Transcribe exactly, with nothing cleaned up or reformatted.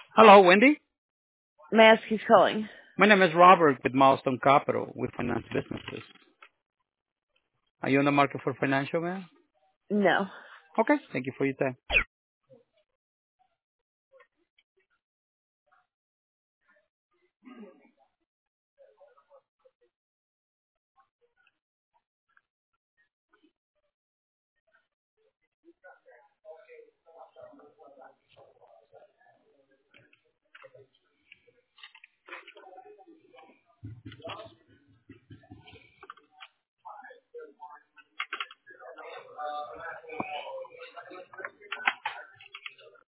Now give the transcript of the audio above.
Hello, Wendy. May I ask who's calling? My name is Robert with Milestone Capital. We finance businesses. Are you on the market for financial, man? No. Okay. Thank you for your time.